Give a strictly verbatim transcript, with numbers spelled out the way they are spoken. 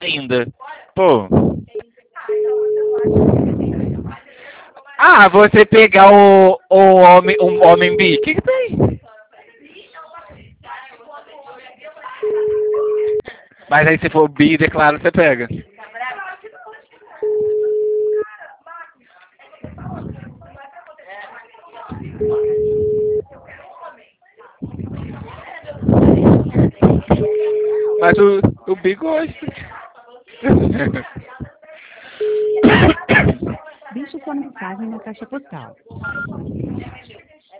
Ainda. Pô. Ah, você pegar o, o homem, um homem bi, o que que tem? Mas aí se for bi, declaro, você pega. Mas o, o bi gosta. Deixe sua mensagem na caixa postal.